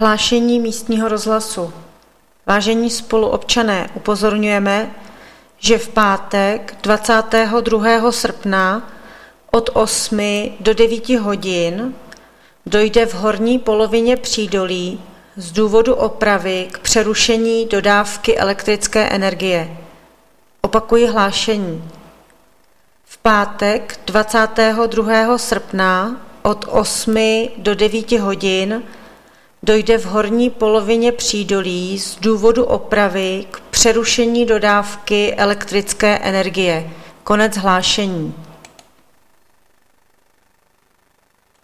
Hlášení místního rozhlasu. Vážení spoluobčané, upozorňujeme, že v pátek 22. srpna od 8 do 9 hodin dojde v horní polovině Přídolí z důvodu opravy k přerušení dodávky elektrické energie. Opakuji hlášení. V pátek 22. srpna od 8 do 9 hodin dojde v horní polovině Přídolí z důvodu opravy k přerušení dodávky elektrické energie. Konec hlášení.